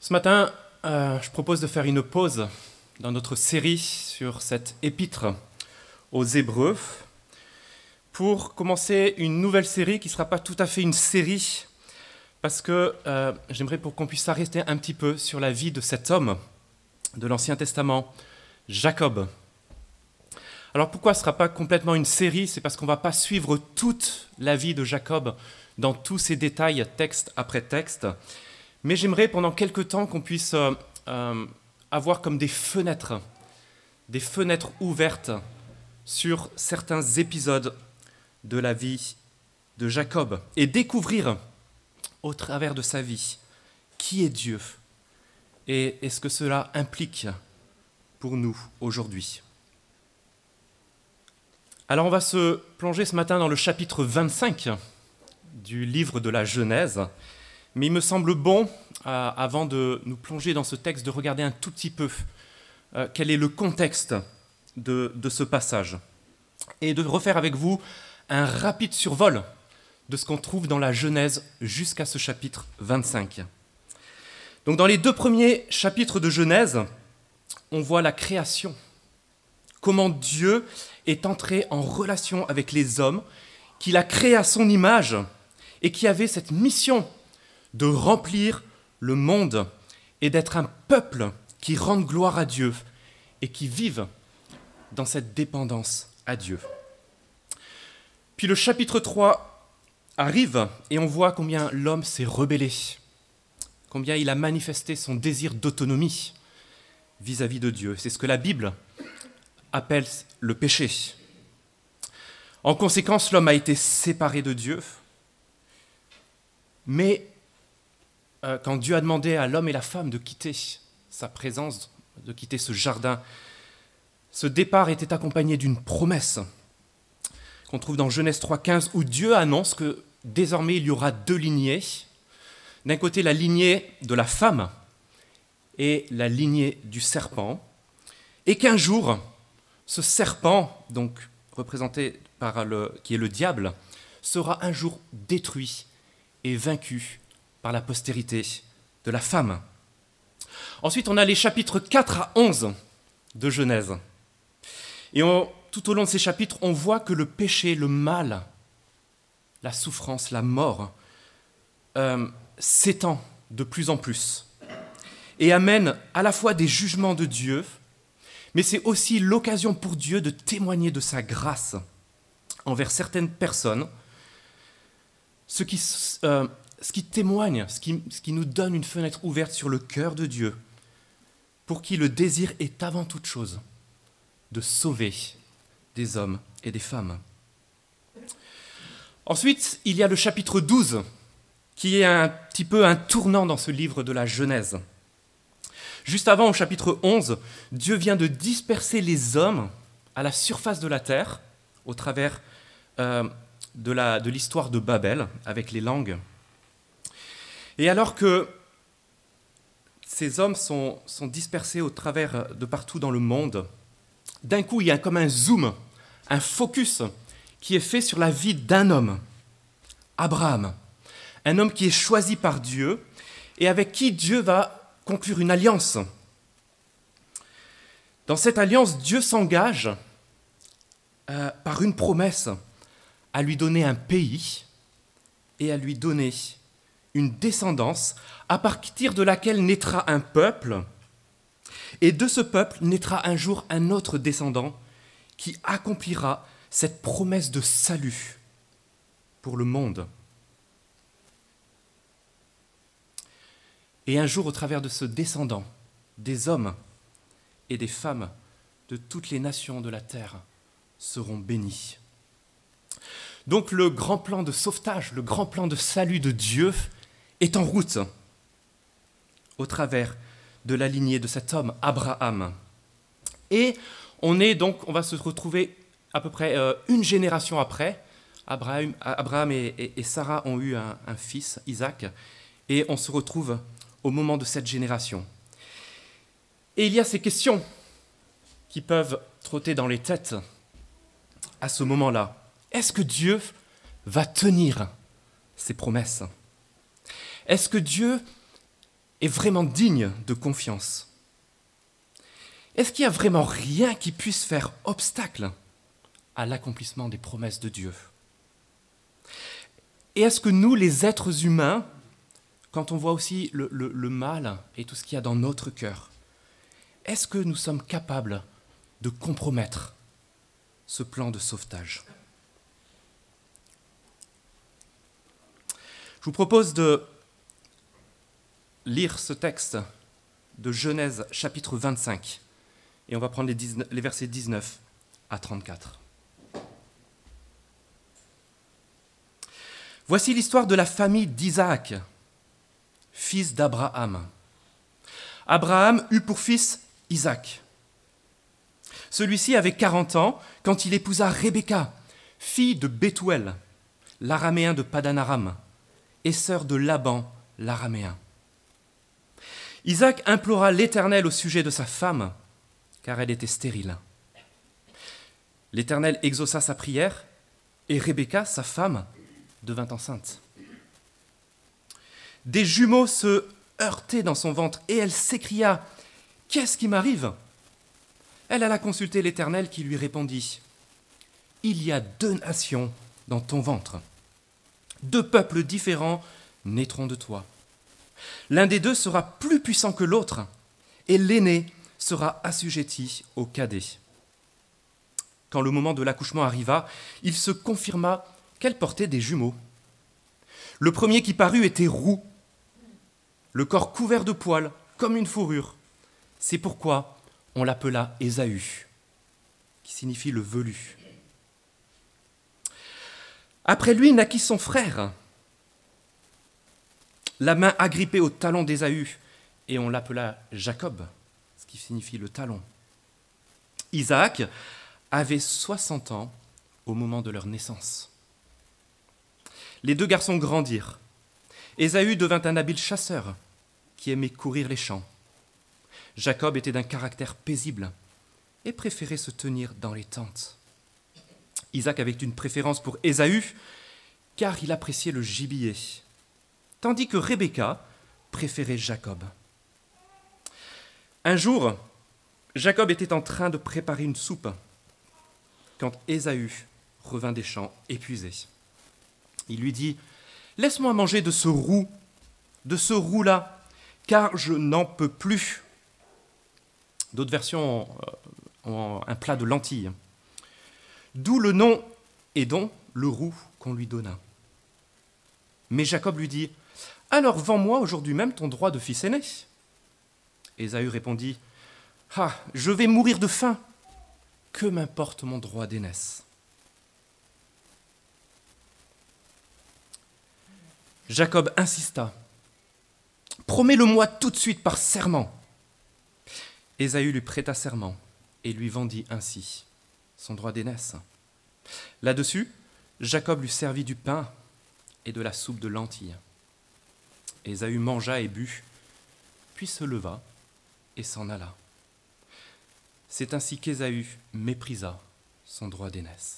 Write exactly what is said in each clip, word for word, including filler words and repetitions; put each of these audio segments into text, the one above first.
Ce matin, euh, je propose de faire une pause dans notre série sur cette épître aux Hébreux pour commencer une nouvelle série qui ne sera pas tout à fait une série parce que euh, j'aimerais pour qu'on puisse s'arrêter un petit peu sur la vie de cet homme de l'Ancien Testament, Jacob. Alors pourquoi ce ne sera pas complètement une série? C'est parce qu'on ne va pas suivre toute la vie de Jacob dans tous ses détails, texte après texte. Mais j'aimerais pendant quelque temps qu'on puisse euh, euh, avoir comme des fenêtres, des fenêtres ouvertes sur certains épisodes de la vie de Jacob et découvrir au travers de sa vie qui est Dieu et, et ce que cela implique pour nous aujourd'hui. Alors on va se plonger ce matin dans le chapitre vingt-cinq du livre de la Genèse. Mais il me semble bon, euh, avant de nous plonger dans ce texte, de regarder un tout petit peu euh, quel est le contexte de, de ce passage et de refaire avec vous un rapide survol de ce qu'on trouve dans la Genèse jusqu'à ce chapitre vingt-cinq. Donc dans les deux premiers chapitres de Genèse, on voit la création, comment Dieu est entré en relation avec les hommes, qu'il a créé à son image et qui avait cette mission de remplir le monde et d'être un peuple qui rende gloire à Dieu et qui vive dans cette dépendance à Dieu. Puis le chapitre trois arrive et on voit combien l'homme s'est rebellé, combien il a manifesté son désir d'autonomie vis-à-vis de Dieu. C'est ce que la Bible appelle le péché. En conséquence, l'homme a été séparé de Dieu, mais quand Dieu a demandé à l'homme et la femme de quitter sa présence, de quitter ce jardin, ce départ était accompagné d'une promesse qu'on trouve dans Genèse trois quinze, où Dieu annonce que désormais il y aura deux lignées. D'un côté, la lignée de la femme et la lignée du serpent, et qu'un jour, ce serpent, donc représenté par le, qui est le diable, sera un jour détruit et vaincu par la postérité de la femme. Ensuite, on a les chapitres quatre à onze de Genèse. Et on, tout au long de ces chapitres, on voit que le péché, le mal, la souffrance, la mort, euh, s'étend de plus en plus et amène à la fois des jugements de Dieu, mais c'est aussi l'occasion pour Dieu de témoigner de sa grâce envers certaines personnes, ce qui... Euh, ce qui témoigne, ce qui, ce qui nous donne une fenêtre ouverte sur le cœur de Dieu, pour qui le désir est avant toute chose de sauver des hommes et des femmes. Ensuite, il y a le chapitre douze, qui est un petit peu un tournant dans ce livre de la Genèse. Juste avant, au chapitre onze, Dieu vient de disperser les hommes à la surface de la terre, au travers euh, de, la, de l'histoire de Babel, avec les langues. Et alors que ces hommes sont, sont dispersés au travers de partout dans le monde, d'un coup, il y a comme un zoom, un focus qui est fait sur la vie d'un homme, Abraham, un homme qui est choisi par Dieu et avec qui Dieu va conclure une alliance. Dans cette alliance, Dieu s'engage euh, par une promesse à lui donner un pays et à lui donner une descendance à partir de laquelle naîtra un peuple, et de ce peuple naîtra un jour un autre descendant qui accomplira cette promesse de salut pour le monde. Et un jour, au travers de ce descendant, des hommes et des femmes de toutes les nations de la terre seront bénis. Donc le grand plan de sauvetage, le grand plan de salut de Dieu est en route au travers de la lignée de cet homme, Abraham. Et on est donc, on va se retrouver à peu près euh, une génération après. Abraham, Abraham et, et, et Sarah ont eu un, un fils, Isaac, et on se retrouve au moment de cette génération. Et il y a ces questions qui peuvent trotter dans les têtes à ce moment-là. Est-ce que Dieu va tenir ses promesses ? Est-ce que Dieu est vraiment digne de confiance? Est-ce qu'il n'y a vraiment rien qui puisse faire obstacle à l'accomplissement des promesses de Dieu? Et est-ce que nous, les êtres humains, quand on voit aussi le, le, le mal et tout ce qu'il y a dans notre cœur, est-ce que nous sommes capables de compromettre ce plan de sauvetage? Je vous propose de lire ce texte de Genèse chapitre vingt-cinq, et on va prendre les, dix-neuf, les versets dix-neuf à trente-quatre. Voici l'histoire de la famille d'Isaac, fils d'Abraham. Abraham eut pour fils Isaac. Celui-ci avait quarante ans quand il épousa Rebecca, fille de Bethuel, l'araméen de Padan-Aram, et sœur de Laban, l'araméen. Isaac implora l'Éternel au sujet de sa femme, car elle était stérile. L'Éternel exauça sa prière, et Rebecca, sa femme, devint enceinte. Des jumeaux se heurtaient dans son ventre, et elle s'écria « Qu'est-ce qui m'arrive ?» Elle alla consulter l'Éternel qui lui répondit « Il y a deux nations dans ton ventre. Deux peuples différents naîtront de toi. L'un des deux sera plus puissant que l'autre, et l'aîné sera assujetti au cadet. » Quand le moment de l'accouchement arriva, il se confirma qu'elle portait des jumeaux. Le premier qui parut était roux, le corps couvert de poils, comme une fourrure. C'est pourquoi on l'appela Ésaü, qui signifie le velu. Après lui naquit son frère, la main agrippée au talon d'Ésaü, et on l'appela Jacob, ce qui signifie le talon. Isaac avait soixante ans au moment de leur naissance. Les deux garçons grandirent. Ésaü devint un habile chasseur qui aimait courir les champs. Jacob était d'un caractère paisible et préférait se tenir dans les tentes. Isaac avait une préférence pour Ésaü car il appréciait le gibier, tandis que Rebecca préférait Jacob. Un jour, Jacob était en train de préparer une soupe quand Ésaü revint des champs épuisé. Il lui dit « Laisse-moi manger de ce roux, de ce roux-là, car je n'en peux plus. » D'autres versions ont un plat de lentilles. D'où le nom Édom, le roux qu'on lui donna. Mais Jacob lui dit « Alors vends-moi aujourd'hui même ton droit de fils aîné. » Ésaü répondit « Ah, je vais mourir de faim. Que m'importe mon droit d'aînesse ?» Jacob insista. « Promets-le-moi tout de suite par serment. » Ésaü lui prêta serment et lui vendit ainsi son droit d'aînesse. Là-dessus, Jacob lui servit du pain et de la soupe de lentilles. Ésaü mangea et but, puis se leva et s'en alla. C'est ainsi qu'Ésaü méprisa son droit d'aînesse.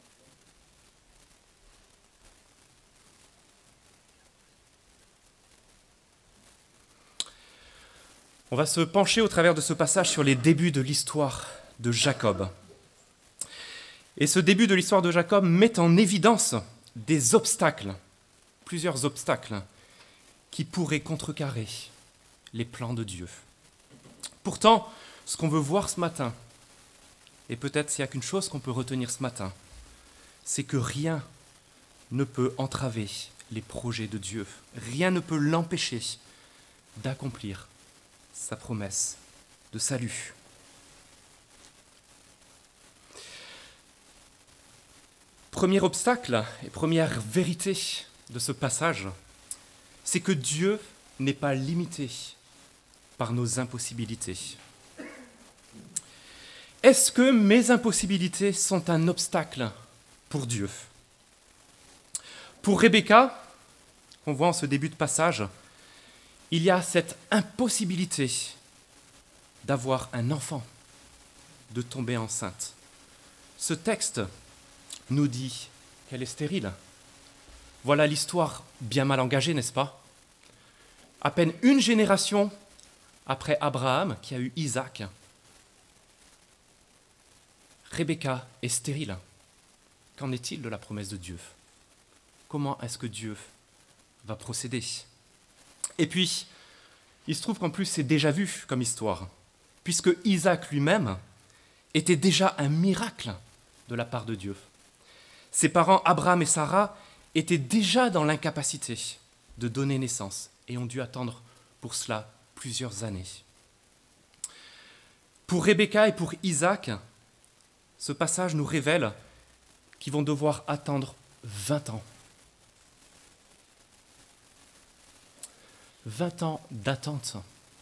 On va se pencher au travers de ce passage sur les débuts de l'histoire de Jacob. Et ce début de l'histoire de Jacob met en évidence des obstacles, plusieurs obstacles, qui pourraient contrecarrer les plans de Dieu. Pourtant, ce qu'on veut voir ce matin, et peut-être s'il n'y a qu'une chose qu'on peut retenir ce matin, c'est que rien ne peut entraver les projets de Dieu. Rien ne peut l'empêcher d'accomplir sa promesse de salut. Premier obstacle et première vérité de ce passage, c'est que Dieu n'est pas limité par nos impossibilités. Est-ce que mes impossibilités sont un obstacle pour Dieu ? Pour Rebecca, qu'on voit en ce début de passage, il y a cette impossibilité d'avoir un enfant, de tomber enceinte. Ce texte nous dit qu'elle est stérile. Voilà l'histoire bien mal engagée, n'est-ce pas ? à peine une génération après Abraham, qui a eu Isaac, Rebecca est stérile. Qu'en est-il de la promesse de Dieu? Comment est-ce que Dieu va procéder? Et puis, il se trouve qu'en plus, c'est déjà vu comme histoire, puisque Isaac lui-même était déjà un miracle de la part de Dieu. Ses parents, Abraham et Sarah, étaient déjà dans l'incapacité de donner naissance et ont dû attendre pour cela plusieurs années. Pour Rebecca et pour Isaac, ce passage nous révèle qu'ils vont devoir attendre vingt ans. vingt ans d'attente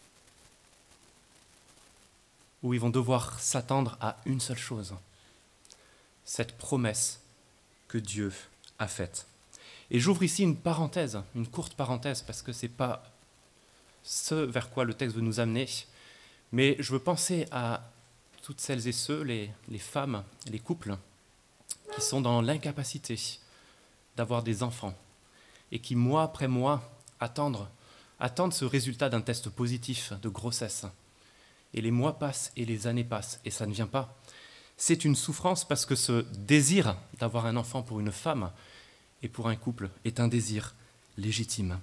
où ils vont devoir s'attendre à une seule chose, cette promesse que Dieu a faite. Et j'ouvre ici une parenthèse, une courte parenthèse, parce que ce n'est pas ce vers quoi le texte veut nous amener, mais je veux penser à toutes celles et ceux, les, les femmes, les couples, qui sont dans l'incapacité d'avoir des enfants et qui, mois après mois, attendent, attendent ce résultat d'un test positif de grossesse. Et les mois passent et les années passent et ça ne vient pas. C'est une souffrance parce que ce désir d'avoir un enfant pour une femme et pour un couple est un désir légitime.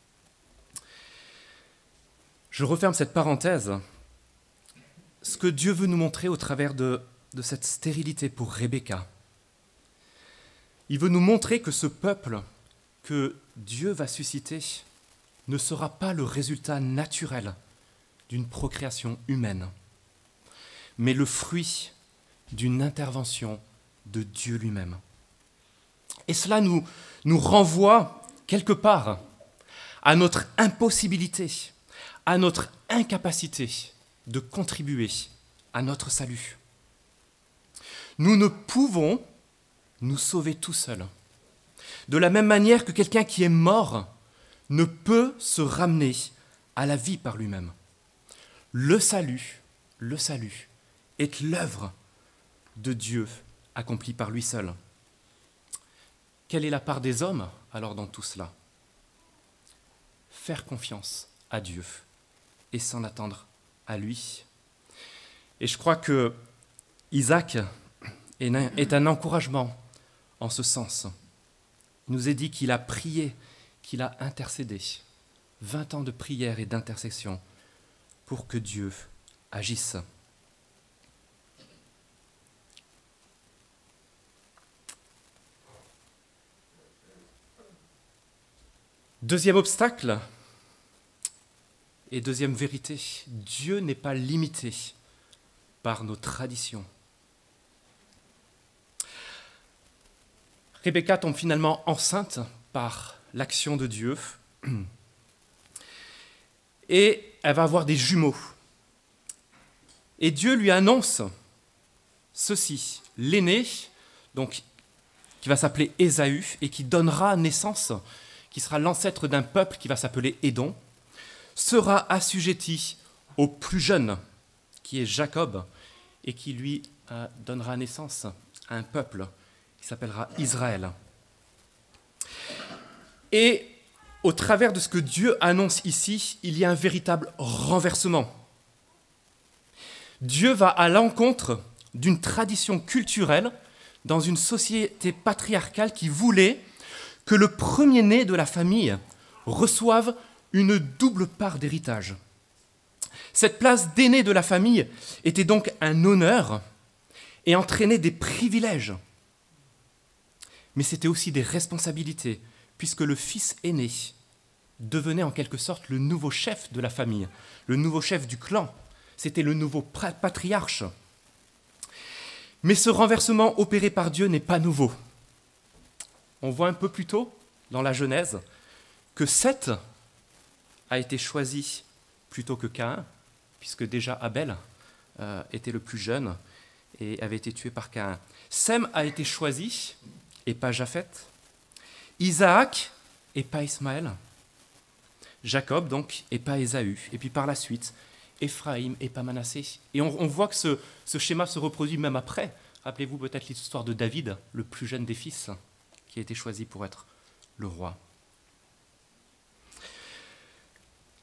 Je referme cette parenthèse. Ce que Dieu veut nous montrer au travers de, de cette stérilité pour Rebecca, il veut nous montrer que ce peuple que Dieu va susciter ne sera pas le résultat naturel d'une procréation humaine, mais le fruit d'une intervention de Dieu lui-même. Et cela nous, nous renvoie quelque part à notre impossibilité, à notre incapacité de contribuer à notre salut. Nous ne pouvons nous sauver tout seuls. De la même manière que quelqu'un qui est mort ne peut se ramener à la vie par lui-même. Le salut, le salut est l'œuvre de Dieu accomplie par lui seul. Quelle est la part des hommes alors dans tout cela? Faire confiance à Dieu et s'en attendre à lui. Et je crois que Isaac est un encouragement en ce sens. Il nous est dit qu'il a prié, qu'il a intercédé. vingt ans de prière et d'intercession pour que Dieu agisse. Deuxième obstacle et deuxième vérité, Dieu n'est pas limité par nos traditions. Rebecca tombe finalement enceinte par l'action de Dieu et elle va avoir des jumeaux. Et Dieu lui annonce ceci, l'aîné, donc qui va s'appeler Ésaü et qui donnera naissance, qui sera l'ancêtre d'un peuple qui va s'appeler Édom, sera assujetti au plus jeune, qui est Jacob, et qui lui euh, donnera naissance à un peuple qui s'appellera Israël. Et au travers de ce que Dieu annonce ici, il y a un véritable renversement. Dieu va à l'encontre d'une tradition culturelle dans une société patriarcale qui voulait que le premier-né de la famille reçoive une double part d'héritage. Cette place d'aîné de la famille était donc un honneur et entraînait des privilèges. Mais c'était aussi des responsabilités, puisque le fils aîné devenait en quelque sorte le nouveau chef de la famille, le nouveau chef du clan. C'était le nouveau patriarche. Mais ce renversement opéré par Dieu n'est pas nouveau. On voit un peu plus tôt, dans la Genèse, que Seth a été choisi plutôt que Caïn, puisque déjà Abel euh, était le plus jeune et avait été tué par Caïn. Sem a été choisi, et pas Japheth. Isaac, et pas Ismaël. Jacob, donc, et pas Ésaü. Et puis par la suite, Éphraïm, et pas Manassé. Et on, on voit que ce, ce schéma se reproduit même après. Rappelez-vous peut-être l'histoire de David, le plus jeune des fils, qui a été choisi pour être le roi.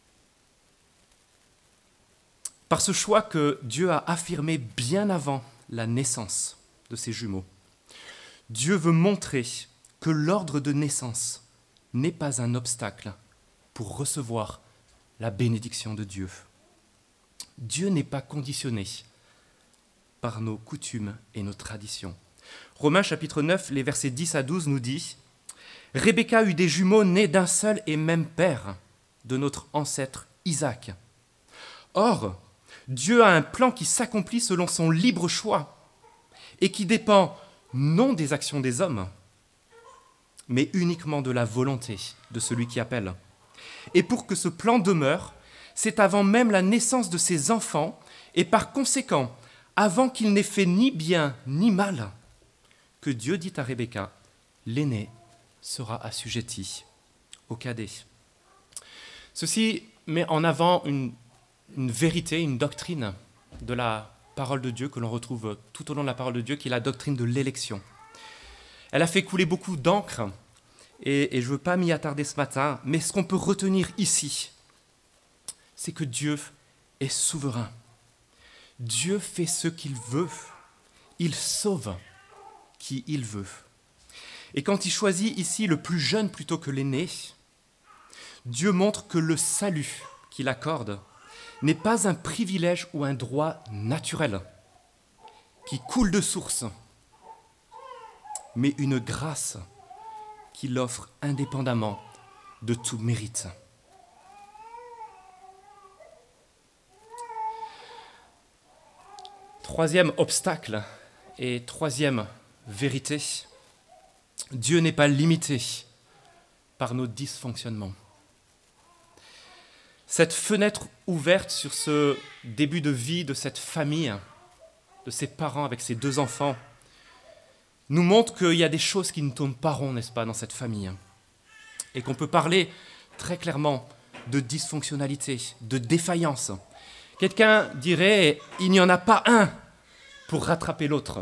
par ce choix que Dieu a affirmé bien avant la naissance de ces jumeaux. Dieu veut montrer que l'ordre de naissance n'est pas un obstacle pour recevoir la bénédiction de Dieu. Dieu n'est pas conditionné par nos coutumes et nos traditions. Romains chapitre neuf, les versets dix à douze nous dit « Rebecca eut des jumeaux nés d'un seul et même père, de notre ancêtre Isaac. Or, Dieu a un plan qui s'accomplit selon son libre choix et qui dépend non des actions des hommes, mais uniquement de la volonté de celui qui appelle. Et pour que ce plan demeure, c'est avant même la naissance de ses enfants et par conséquent, avant qu'il n'ait fait ni bien ni mal, que Dieu dit à Rebecca, l'aîné sera assujetti au cadet. » Ceci met en avant une, une vérité, une doctrine de la parole de Dieu que l'on retrouve tout au long de la parole de Dieu, qui est la doctrine de l'élection. Elle a fait couler beaucoup d'encre, et, et je ne veux pas m'y attarder ce matin, mais ce qu'on peut retenir ici, c'est que Dieu est souverain. Dieu fait ce qu'il veut. Il sauve qui il veut. Et quand il choisit ici le plus jeune plutôt que l'aîné, Dieu montre que le salut qu'il accorde n'est pas un privilège ou un droit naturel qui coule de source, mais une grâce qu'il offre indépendamment de tout mérite. Troisième obstacle et troisième vérité, Dieu n'est pas limité par nos dysfonctionnements. Cette fenêtre ouverte sur ce début de vie de cette famille, de ses parents avec ses deux enfants, nous montre qu'il y a des choses qui ne tournent pas rond, n'est-ce pas, dans cette famille. Et qu'on peut parler très clairement de dysfonctionnalité, de défaillance. Quelqu'un dirait, il n'y en a pas un pour rattraper l'autre.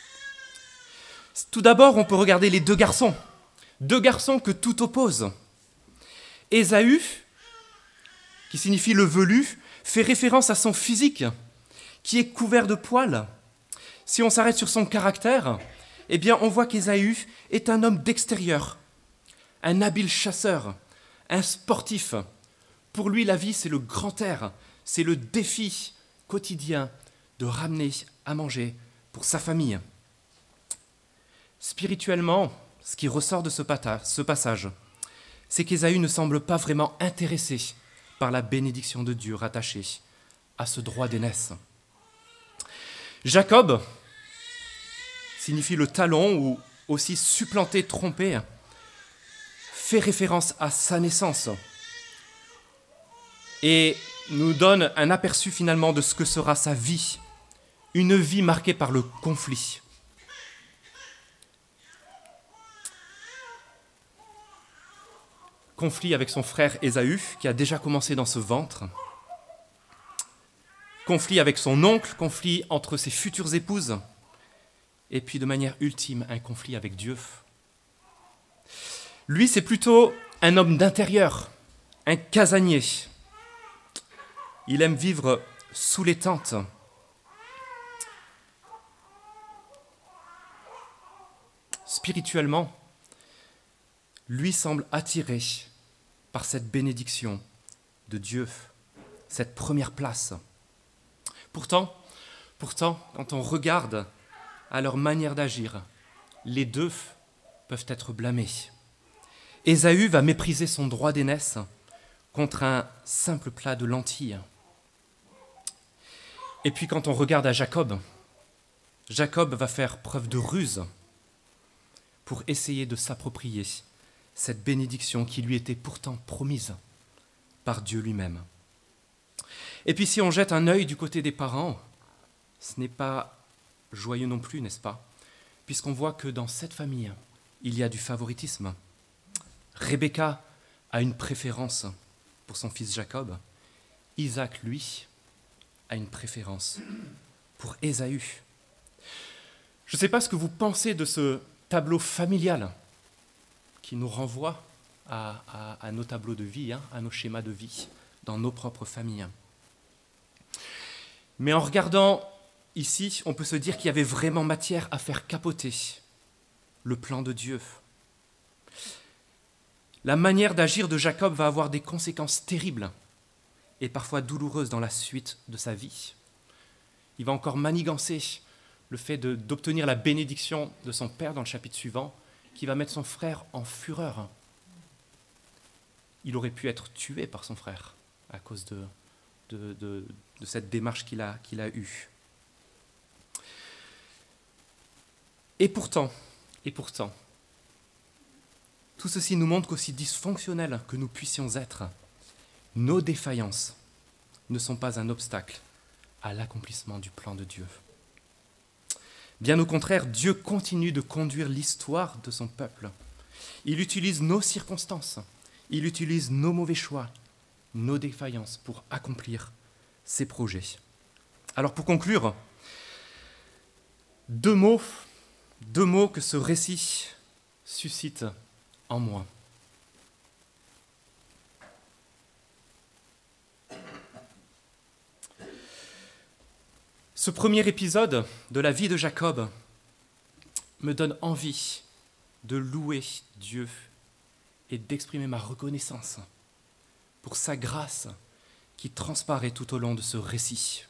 Tout d'abord, on peut regarder les deux garçons. Deux garçons que tout oppose. Ésaü, qui signifie le velu, fait référence à son physique, qui est couvert de poils. Si on s'arrête sur son caractère, eh bien, on voit qu'Ésaü est un homme d'extérieur, un habile chasseur, un sportif. Pour lui, la vie, c'est le grand air, c'est le défi quotidien de ramener à manger pour sa famille. Spirituellement, ce qui ressort de ce passage, c'est qu'Ésaü ne semble pas vraiment intéressé par la bénédiction de Dieu rattachée à ce droit d'aînesse. Jacob signifie le talon ou aussi supplanter, tromper, fait référence à sa naissance et nous donne un aperçu finalement de ce que sera sa vie, une vie marquée par le conflit. Conflit avec son frère Ésaü, qui a déjà commencé dans ce ventre. Conflit avec son oncle, conflit entre ses futures épouses. Et puis de manière ultime, un conflit avec Dieu. Lui, c'est plutôt un homme d'intérieur, un casanier. Il aime vivre sous les tentes. Spirituellement, lui semble attiré par cette bénédiction de Dieu, cette première place. Pourtant, pourtant, quand on regarde à leur manière d'agir, les deux peuvent être blâmés. Ésaü va mépriser son droit d'aînesse contre un simple plat de lentilles. Et puis quand on regarde à Jacob, Jacob va faire preuve de ruse pour essayer de s'approprier cette bénédiction qui lui était pourtant promise par Dieu lui-même. Et puis si on jette un œil du côté des parents, ce n'est pas joyeux non plus, n'est-ce pas? Puisqu'on voit que dans cette famille, il y a du favoritisme. Rebecca a une préférence pour son fils Jacob. Isaac, lui, a une préférence pour Ésaü. Je ne sais pas ce que vous pensez de ce tableau familial qui nous renvoie à, à, à nos tableaux de vie, hein, à nos schémas de vie dans nos propres familles. Mais en regardant ici, on peut se dire qu'il y avait vraiment matière à faire capoter le plan de Dieu. La manière d'agir de Jacob va avoir des conséquences terribles et parfois douloureuses dans la suite de sa vie. Il va encore manigancer le fait de, d'obtenir la bénédiction de son père dans le chapitre suivant, qui va mettre son frère en fureur. Il aurait pu être tué par son frère à cause de, de, de, de cette démarche qu'il a, qu'il a eue. Et pourtant, et pourtant, tout ceci nous montre qu'aussi dysfonctionnels que nous puissions être, nos défaillances ne sont pas un obstacle à l'accomplissement du plan de Dieu. Bien au contraire, Dieu continue de conduire l'histoire de son peuple. Il utilise nos circonstances, il utilise nos mauvais choix, nos défaillances pour accomplir ses projets. Alors pour conclure, deux mots, deux mots que ce récit suscite en moi. Ce premier épisode de la vie de Jacob me donne envie de louer Dieu et d'exprimer ma reconnaissance pour sa grâce qui transparaît tout au long de ce récit.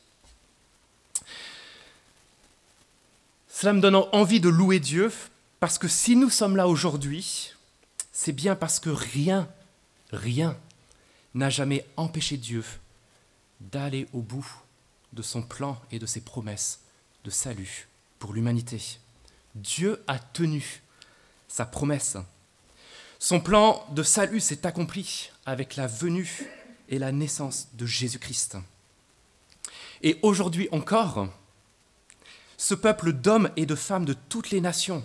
Cela me donne envie de louer Dieu parce que si nous sommes là aujourd'hui, c'est bien parce que rien, rien n'a jamais empêché Dieu d'aller au bout de son plan et de ses promesses de salut pour l'humanité. Dieu a tenu sa promesse. Son plan de salut s'est accompli avec la venue et la naissance de Jésus-Christ. Et aujourd'hui encore, ce peuple d'hommes et de femmes de toutes les nations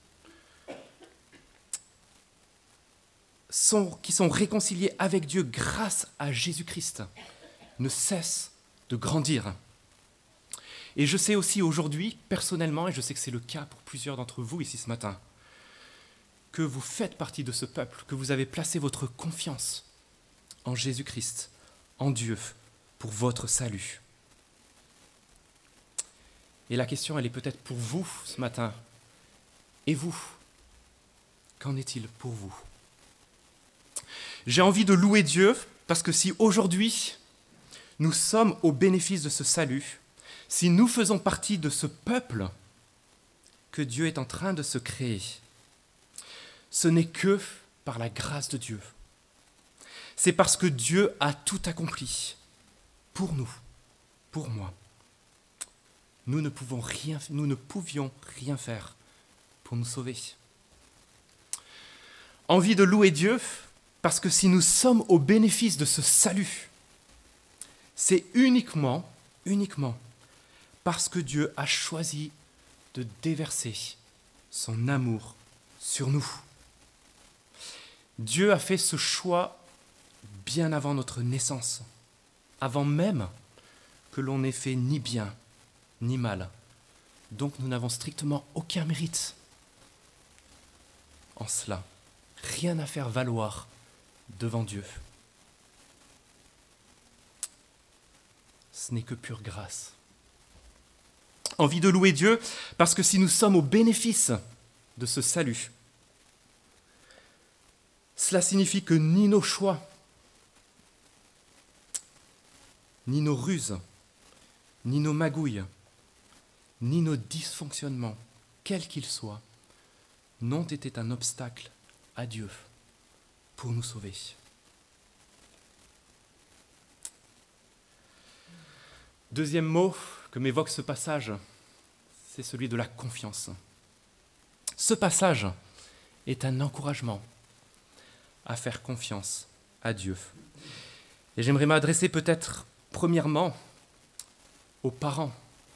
sont, qui sont réconciliés avec Dieu grâce à Jésus-Christ ne cesse de grandir. Et je sais aussi aujourd'hui, personnellement, et je sais que c'est le cas pour plusieurs d'entre vous ici ce matin, que vous faites partie de ce peuple, que vous avez placé votre confiance en Jésus-Christ, en Dieu, pour votre salut. Et la question, elle est peut-être pour vous ce matin. Et vous, qu'en est-il pour vous ? J'ai envie de louer Dieu parce que si aujourd'hui, nous sommes au bénéfice de ce salut, si nous faisons partie de ce peuple que Dieu est en train de se créer, ce n'est que par la grâce de Dieu. C'est parce que Dieu a tout accompli pour nous, pour moi. Nous ne pouvons rien, nous ne pouvions rien faire pour nous sauver. Envie de louer Dieu parce que si nous sommes au bénéfice de ce salut, c'est uniquement, uniquement parce que Dieu a choisi de déverser son amour sur nous. Dieu a fait ce choix bien avant notre naissance, avant même que l'on n'ait fait ni bien ni mal. Donc nous n'avons strictement aucun mérite en cela. Rien à faire valoir devant Dieu. Ce n'est que pure grâce. Envie de louer Dieu parce que si nous sommes au bénéfice de ce salut, cela signifie que ni nos choix, ni nos ruses, ni nos magouilles, ni nos dysfonctionnements, quels qu'ils soient, n'ont été un obstacle à Dieu pour nous sauver. Deuxième mot que m'évoque ce passage, c'est celui de la confiance. Ce passage est un encouragement à faire confiance à Dieu. Et j'aimerais m'adresser peut-être premièrement aux parents.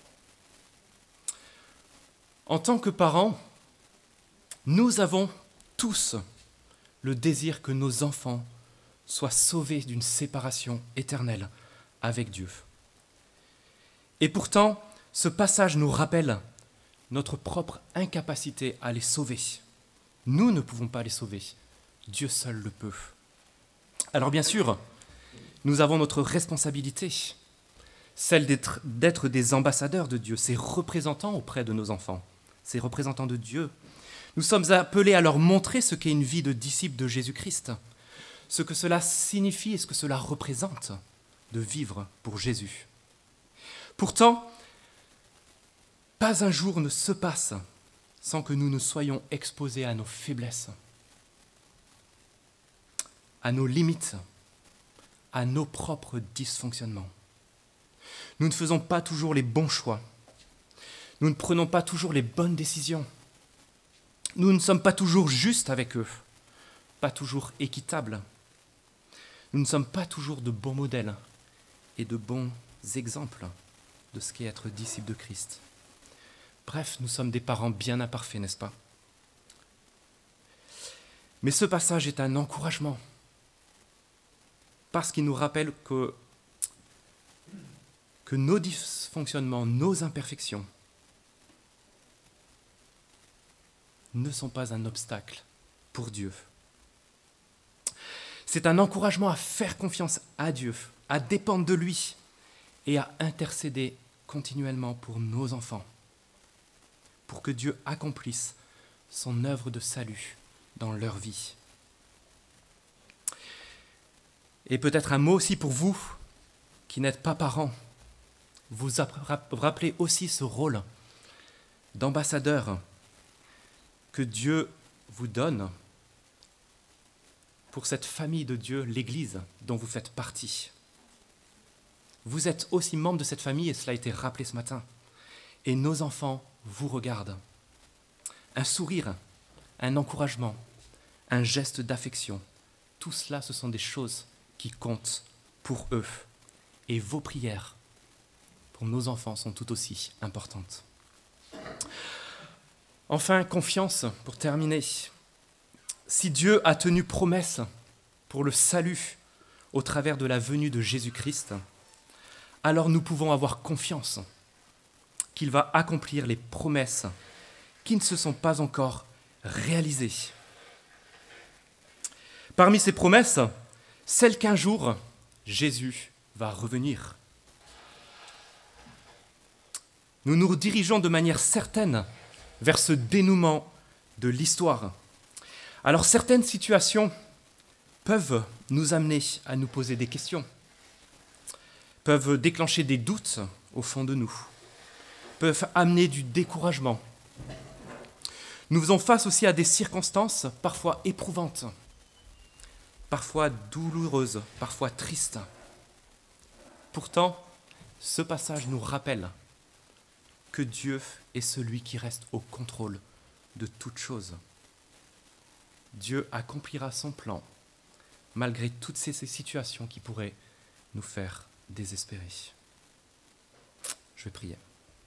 En tant que parents, nous avons tous le désir que nos enfants soient sauvés d'une séparation éternelle avec Dieu. Et pourtant, ce passage nous rappelle notre propre incapacité à les sauver. Nous ne pouvons pas les sauver. Dieu seul le peut. Alors bien sûr, nous avons notre responsabilité. celle d'être, d'être des ambassadeurs de Dieu, ses représentants auprès de nos enfants, ses représentants de Dieu. Nous sommes appelés à leur montrer ce qu'est une vie de disciple de Jésus-Christ, ce que cela signifie et ce que cela représente de vivre pour Jésus. Pourtant, pas un jour ne se passe sans que nous ne soyons exposés à nos faiblesses, à nos limites, à nos propres dysfonctionnements. Nous ne faisons pas toujours les bons choix. Nous ne prenons pas toujours les bonnes décisions. Nous ne sommes pas toujours justes avec eux, pas toujours équitables. Nous ne sommes pas toujours de bons modèles et de bons exemples de ce qu'est être disciple de Christ. Bref, nous sommes des parents bien imparfaits, n'est-ce pas? Mais ce passage est un encouragement, parce qu'il nous rappelle que, que nos dysfonctionnements, nos imperfections ne sont pas un obstacle pour Dieu. C'est un encouragement à faire confiance à Dieu, à dépendre de lui et à intercéder continuellement pour nos enfants, pour que Dieu accomplisse son œuvre de salut dans leur vie. Et peut-être un mot aussi pour vous qui n'êtes pas parents. Vous rappelez aussi ce rôle d'ambassadeur que Dieu vous donne pour cette famille de Dieu, l'Église, dont vous faites partie. Vous êtes aussi membre de cette famille, et cela a été rappelé ce matin. Et nos enfants vous regardent. Un sourire, un encouragement, un geste d'affection, tout cela, ce sont des choses qui comptent pour eux. Et vos prières pour nos enfants sont tout aussi importantes. Enfin, confiance, pour terminer. Si Dieu a tenu promesse pour le salut au travers de la venue de Jésus-Christ, alors nous pouvons avoir confiance qu'il va accomplir les promesses qui ne se sont pas encore réalisées. Parmi ces promesses, celle qu'un jour, Jésus va revenir. Nous nous dirigeons de manière certaine vers ce dénouement de l'histoire. Alors certaines situations peuvent nous amener à nous poser des questions, peuvent déclencher des doutes au fond de nous, peuvent amener du découragement. Nous faisons face aussi à des circonstances parfois éprouvantes, parfois douloureuses, parfois tristes. Pourtant, ce passage nous rappelle que Dieu est celui qui reste au contrôle de toutes choses. Dieu accomplira son plan malgré toutes ces situations qui pourraient nous faire désespérer. Je vais prier.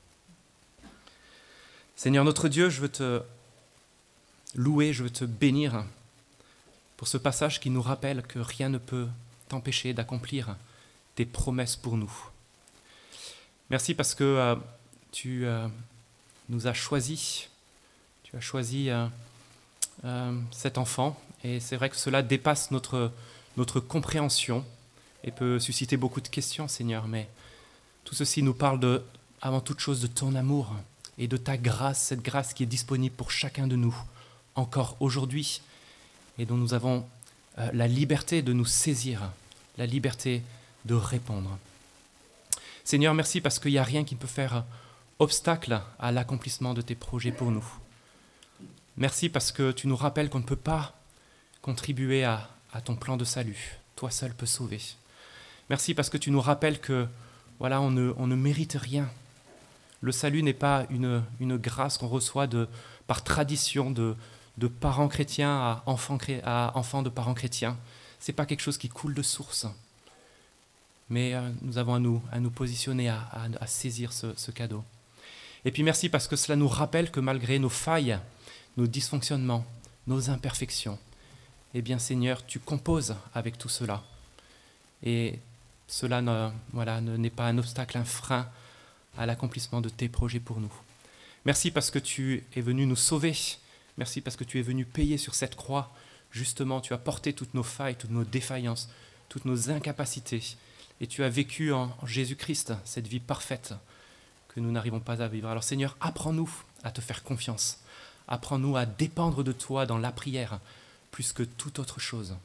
Seigneur notre Dieu, je veux te louer, je veux te bénir pour ce passage qui nous rappelle que rien ne peut t'empêcher d'accomplir tes promesses pour nous. Merci parce que euh, tu euh, nous as choisis, tu as choisi euh, euh, cet enfant, et c'est vrai que cela dépasse notre, notre compréhension et peut susciter beaucoup de questions, Seigneur, mais tout ceci nous parle de, avant toute chose de ton amour et de ta grâce, cette grâce qui est disponible pour chacun de nous, encore aujourd'hui, et dont nous avons euh, la liberté de nous saisir, la liberté de répondre. Seigneur, merci parce qu'il n'y a rien qui peut faire obstacle à l'accomplissement de tes projets pour nous. Merci parce que tu nous rappelles qu'on ne peut pas contribuer à, à ton plan de salut. Toi seul peux sauver. Merci parce que tu nous rappelles que voilà, on ne, on ne mérite rien. Le salut n'est pas une, une grâce qu'on reçoit de, par tradition de, de parents chrétiens à enfants, à enfants de parents chrétiens. Ce n'est pas quelque chose qui coule de source. Mais euh, nous avons à nous, à nous positionner, à, à, à saisir ce, ce cadeau. Et puis merci parce que cela nous rappelle que malgré nos failles, nos dysfonctionnements, nos imperfections, eh bien Seigneur, tu composes avec tout cela. Et cela ne, voilà, ne, n'est pas un obstacle, un frein à l'accomplissement de tes projets pour nous. Merci parce que tu es venu nous sauver. Merci parce que tu es venu payer sur cette croix. Justement, tu as porté toutes nos failles, toutes nos défaillances, toutes nos incapacités. et tu as vécu en Jésus-Christ cette vie parfaite que nous n'arrivons pas à vivre. Alors Seigneur, apprends-nous à te faire confiance. Apprends-nous à dépendre de toi dans la prière plus que toute autre chose.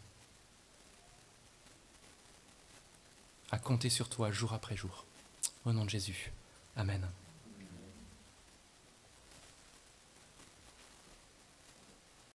À compter sur toi jour après jour. Au nom de Jésus. Amen.